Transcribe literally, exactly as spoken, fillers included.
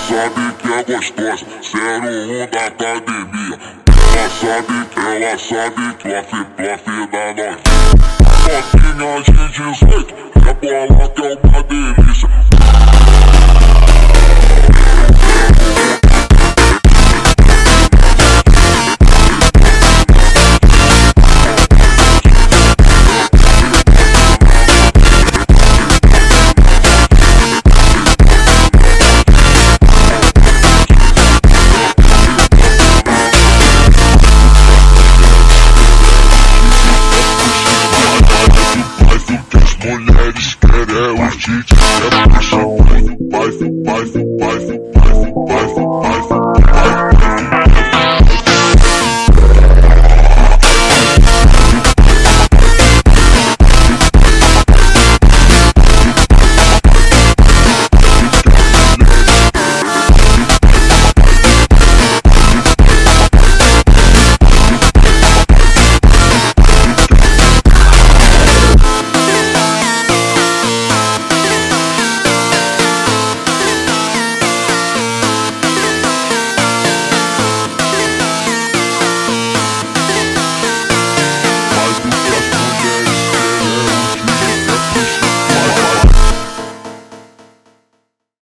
sabe que é gostosa, zero um da academia. Ela sabe, ela sabe que o fluff da noite. Novinha de dezoito, rebola que é uma delícia. Mulheres querem o cheat, é puxa, faz o pai, faz o pai, faz o pai, faz o pai, faz o pai.